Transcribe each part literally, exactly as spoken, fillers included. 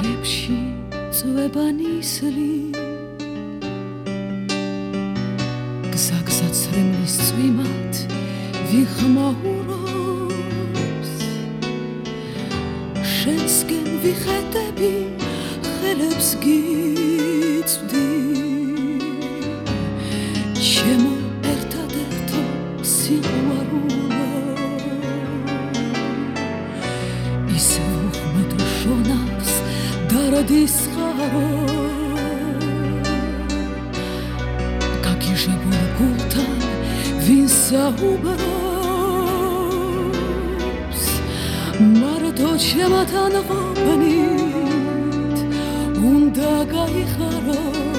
დღეებში წვებანისლი გზაგზად ცრემლის წვიმად ვიხმაურობს შენსკენ ვიხედები ხელებს გიწვდი ჩემო ერთადერთო სიყვარულო ისე უხმედ შონავს დარდის ხარო გაგიჟებულ გულთან ვინ საუბრობს მარტო ჩემთან ყოფნით უნდა გაიხარო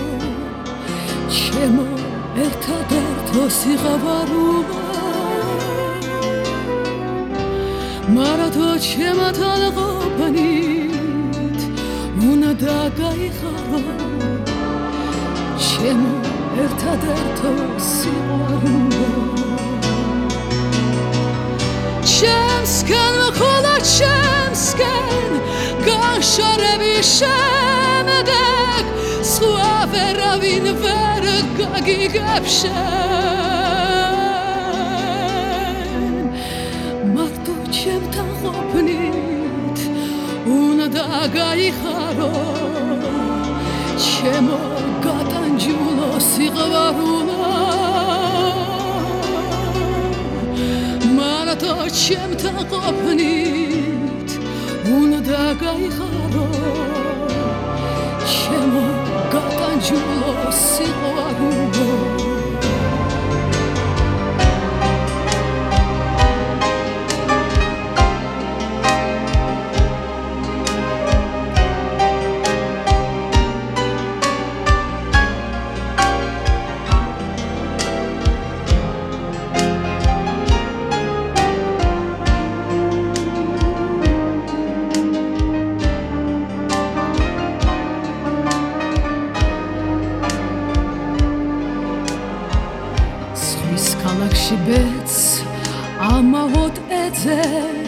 ჩემო ერთადერთო სიყვარულო მარტო ჩემთან ყოფნით უნდა გაიხარო ჩემო ერთადერთო სიყვარულო ჩემსკენ მხოლოდ ჩემსკენ განშორების შემდეგ სხვა ვერავინ ვერ გაგიგებ შენ მარტო ჩემთან ყოფნით უნდა გაიხარო ჩემო გატანჯულო სიყვარულო მარტო ჩემთან ყოფნით უნდა გაიხარო ჩემო გატანჯულო სიყვარულო ქალაქში ბედს ამაოდ ეძებ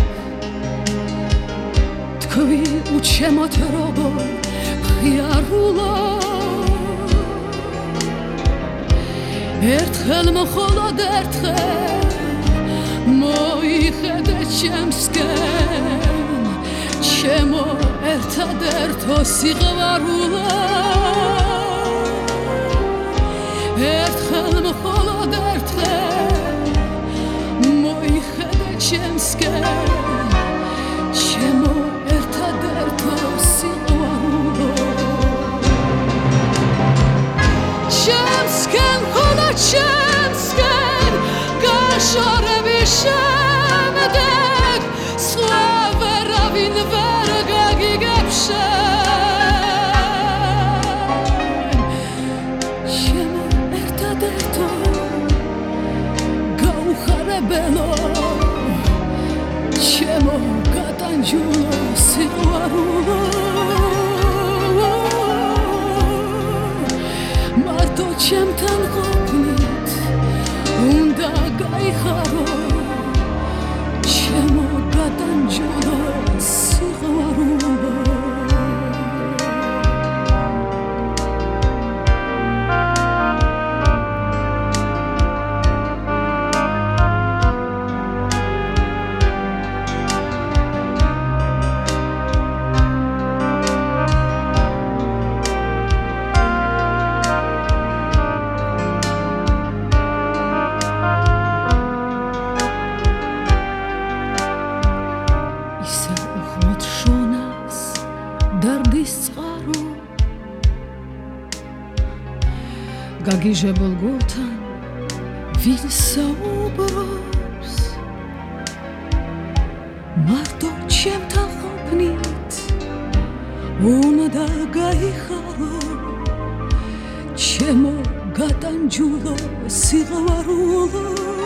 თქვი უჩემოთ როგორ ხიარულო ერთხელ მხოლოდ ერთხელ მოიხედე ჩემსკენ ჩემო ერთადერთო სიყვარულო ერთხელ მხოლოდ ერთხელ მოიხედე ჩემსკენ ჩემო ერთადერთო სიყვარულო ჩემსკენ მხოლოდ ჩემსკენ განშორების შემდეგ სხვა ვერავინ ვერ გაგიგებ ბელო ჩემო გატანჯულო სიყვარულო მარტო ჩემთან ყოფნით უნდა გაიხარო ჩემო გატანჯულო სიყვარულო დარდის წყარო გაგიჟებულ გულთან ვინ საუბრობს მარტო ჩემთან ყოფნით უნდა გაიხარო ჩემო გატანჯულო სიყვარულო